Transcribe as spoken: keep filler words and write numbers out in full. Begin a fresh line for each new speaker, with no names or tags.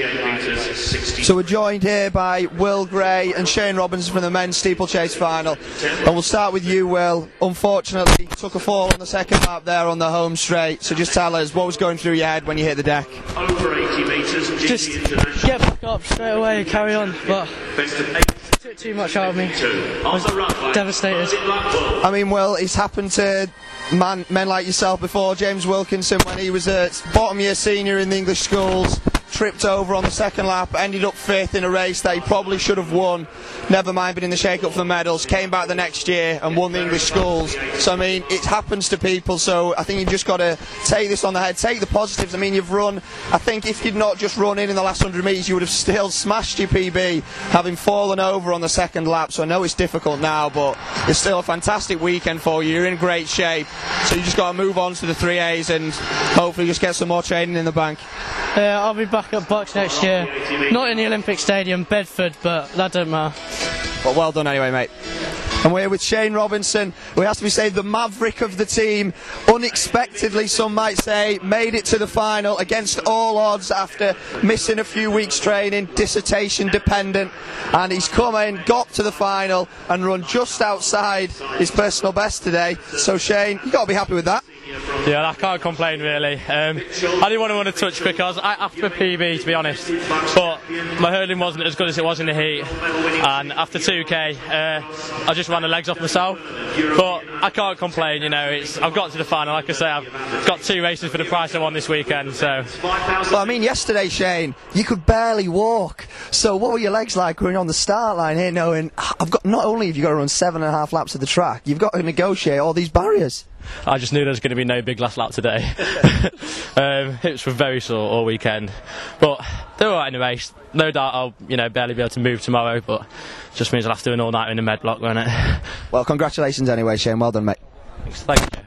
So we're joined here by Will Gray and Shane Robinson from the men's steeplechase final. And we'll start with you, Will. Unfortunately, took a fall on the second lap there on the home straight. So just tell us, what was going through your head when you hit the deck?
Just get back up straight away and carry on. But it took too much out of me. I was devastated.
I mean, Will, it's happened to man, men like yourself before. James Wilkinson, when he was a bottom year senior in the English schools, tripped over on the second lap, ended up fifth in a race that he probably should have won, never mind being in the shake-up for the medals, came back the next year and won the English schools. So I mean, it happens to people, so I think you've just got to take this on the head, take the positives. I mean, you've run, I think if you'd not just run in in the last one hundred metres, you would have still smashed your P B, having fallen over on the second lap. So I know it's difficult now, but it's still a fantastic weekend for you. You're in great shape, so you just got to move on to the three A's and hopefully just get some more training in the bank.
Yeah, I'll be back at Bucks next year. Not in the Olympic Stadium, Bedford, but that don't matter.
But well done anyway, mate. And we're with Shane Robinson, who has to be said the maverick of the team. Unexpectedly, some might say, made it to the final against all odds after missing a few weeks training, dissertation dependent, and he's come in, got to the final and run just outside his personal best today. So Shane, you've got to be happy with that.
Yeah, I can't complain really. Um, I didn't want to run a touch because I after a P B, to be honest, but my hurdling wasn't as good as it was in the heat, and after two K uh, I just ran the legs off myself, but I can't complain, you know. It's I've got to the final, like I say, I've got two races for the price I won this weekend, so.
Well, I mean, yesterday, Shane, you could barely walk, so what were your legs like when you're on the start line here knowing, I've got, not only have you got to run seven and a half laps of the track, you've got to negotiate all these barriers.
I just knew there was going to be no big last lap today. um, hips were very sore all weekend, but they're alright in the race. No doubt I'll, you know, barely be able to move tomorrow, but just means I'll have to do an all-nighter in the med block, won't it?
Well, congratulations anyway, Shane. Well done, mate.
Thanks. Thank you.